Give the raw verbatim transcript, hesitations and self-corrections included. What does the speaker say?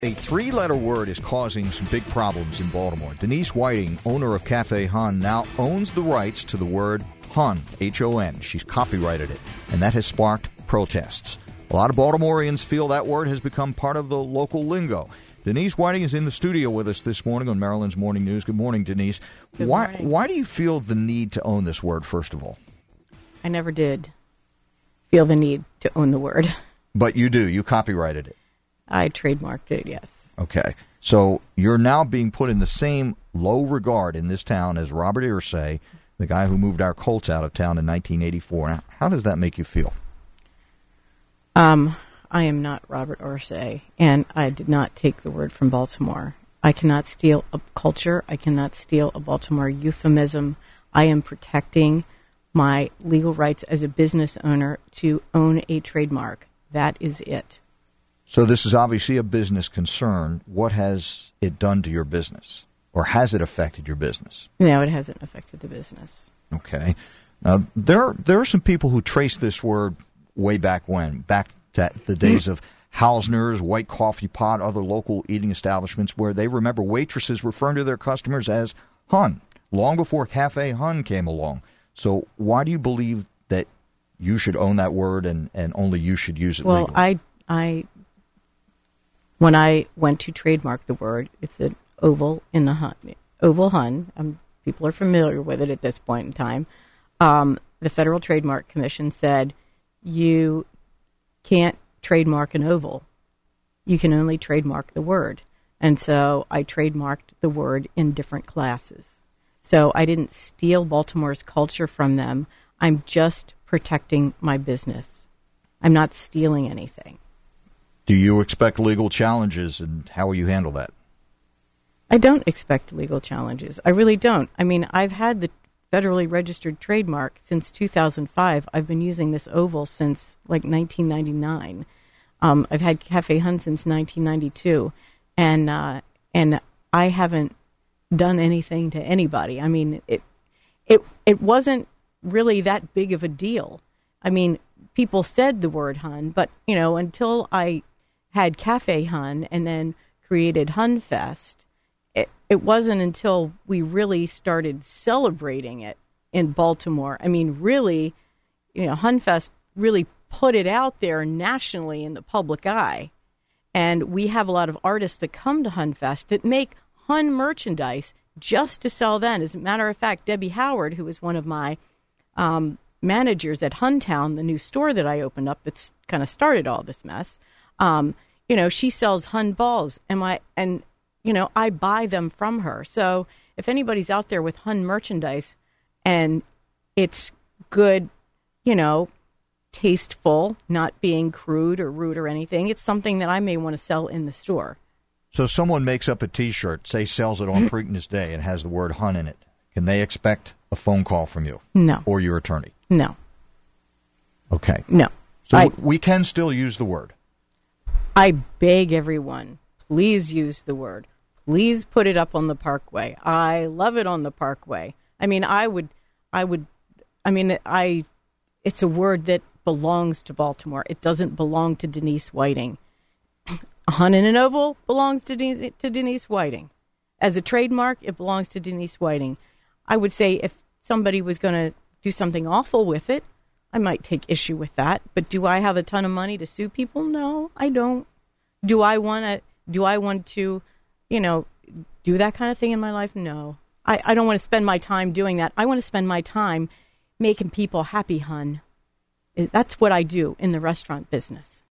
A three-letter word is causing some big problems in Baltimore. Denise Whiting, owner of Cafe Hun, now owns the rights to the word Hun, H O N. She's copyrighted it, and that has sparked protests. A lot of Baltimoreans feel that word has become part of the local lingo. Denise Whiting is in the studio with us this morning on Maryland's Morning News. Good morning, Denise. Good why, morning. Why do you feel the need to own this word, first of all? I never did feel the need to own the word. But you do. You copyrighted it. I trademarked it, yes. Okay. So you're now being put in the same low regard in this town as Robert Irsay, the guy who moved our Colts out of town in nineteen eighty-four. Now, how does that make you feel? Um, I am not Robert Irsay, and I did not take the word from Baltimore. I cannot steal a culture. I cannot steal a Baltimore euphemism. I am protecting my legal rights as a business owner to own a trademark. That is it. So this is obviously a business concern. What has it done to your business? Or has it affected your business? No, it hasn't affected the business. Okay. Now, there, there are some people who trace this word way back when, back to the days of Hausner's, White Coffee Pot, other local eating establishments where they remember waitresses referring to their customers as Hun, long before Cafe Hun came along. So why do you believe that you should own that word and, and only you should use it well, legally? I, I, when I went to trademark the word, it's an oval in the Hun, oval Hun. Um, people are familiar with it at this point in time. Um, the Federal Trademark Commission said you can't trademark an oval. You can only trademark the word. And so I trademarked the word in different classes. So I didn't steal Baltimore's culture from them. I'm just protecting my business. I'm not stealing anything. Do you expect legal challenges, and how will you handle that? I don't expect legal challenges. I really don't. I mean, I've had the federally registered trademark since two thousand five. I've been using this oval since like nineteen ninety-nine. Um, I've had Cafe Hun since nineteen ninety-two, and uh, and I haven't done anything to anybody. I mean, it it it wasn't really that big of a deal. I mean, people said the word Hun, but you know, until I had Cafe Hun and then created Hun Fest, it, it wasn't until we really started celebrating it in Baltimore. I mean, really, you know, Hun Fest really put it out there nationally in the public eye. And we have a lot of artists that come to Hun Fest that make Hun merchandise just to sell then. As a matter of fact, Debbie Howard, who is one of my um, managers at Huntown, the new store that I opened up that's kind of started all this mess, um, you know, she sells Hun balls, and I, and, you know, I buy them from her. So if anybody's out there with Hun merchandise and it's good, you know, tasteful, not being crude or rude or anything, it's something that I may want to sell in the store. So someone makes up a T-shirt, say sells it on Preakness Day and has the word Hun in it. Can they expect a phone call from you? No. Or your attorney? No. Okay. No. So I, we can still use the word. I beg everyone, please use the word. Please put it up on the Parkway. I love it on the Parkway. I mean, I would, I would, I mean, I, it's a word that belongs to Baltimore. It doesn't belong to Denise Whiting. A Hun in an oval belongs to, De- to Denise Whiting. As a trademark, it belongs to Denise Whiting. I would say if somebody was going to do something awful with it, I might take issue with that. But do I have a ton of money to sue people? No, I don't. Do I want to, do I want to, you know, do that kind of thing in my life? No. I, I don't want to spend my time doing that. I want to spend my time making people happy, Hun. That's what I do in the restaurant business.